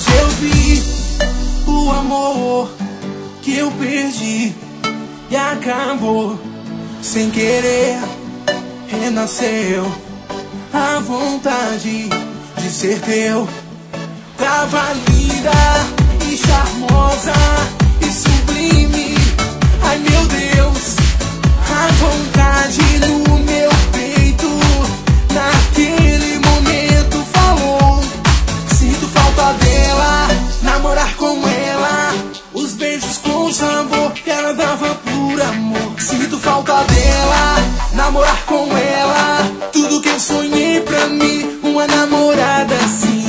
Hoje eu vi o amor que eu perdi e acabou sem querer. Renasceu a vontade de ser teu. Tava linda e charmosa e sublime. Ai meu Deus, a vontade no meu peito naquele momento falou. Sinto falta dela, namorar com ela, os beijos com sabor que ela dava por amor. Sinto falta dela, namorar com ela, tudo que eu sonhei pra mim, uma namorada assim.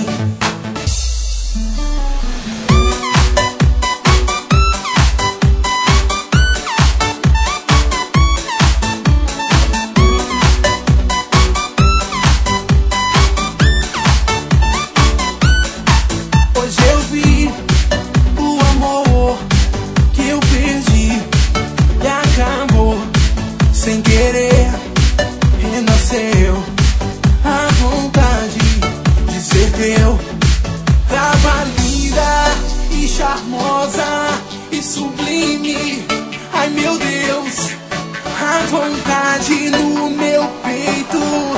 Hoje eu vi o amor que eu perdi e acabou sem querer. Renasceu a vontade de ser teu. Tava linda e charmosa e sublime. Ai meu Deus, a vontade no meu peito